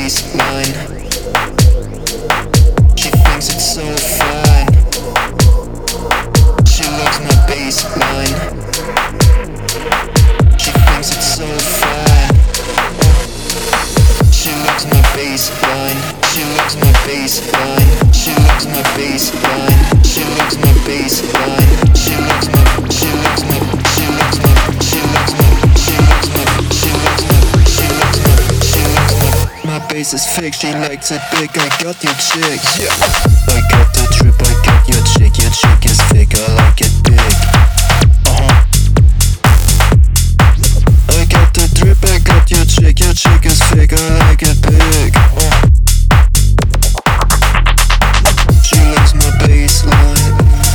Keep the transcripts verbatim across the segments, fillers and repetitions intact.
baseline. She thinks it's so fine. She loves my baseline. She thinks it's so fine. She loves my baseline. She loves my baseline. She loves my baseline. She loves my baseline. She loves my. She loves my. She loves my. She loves my. She loves my. She loves my. She loves my. She loves my. My bass is fake. She likes it big. I got your chick. Yeah. I got the drip. I got your chick. Your chick is fake. I like it big. Uh huh. I got the drip. I got your chick. Your chick is fake. I like it big. Uh. She loves my baseline.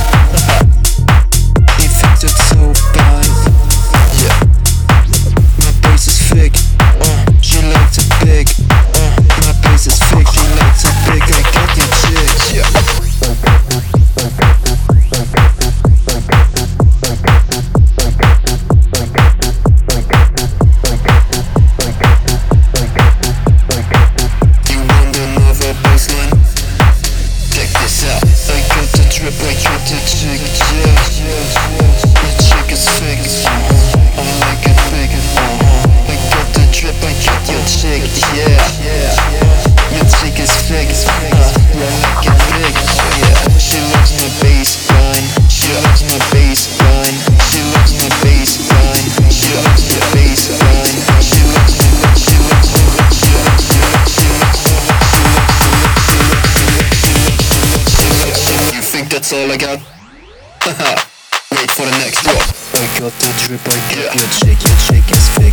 He thinks it's so fine. Yeah. My bass is fake. Uh, she likes it big. Uh, my bass is fake. She likes it big. I got your chick. Yeah. You want another baseline? Check this out. I got the drip, I got the chick, yeah. Your chick is fake, uh-huh. I like it big, uh-huh. I got the drip, I got your chick, yeah. Your chick is fake, uh, I like it big, yeah. She loves my baseline. She loves my baseline. She loves my baseline. She loves my baseline. She loves my. She loves my. She loves my. She loves my. You think that's all I got? Haha. Wait for the next drop. I got the drip, I got your chick, your chick is fake.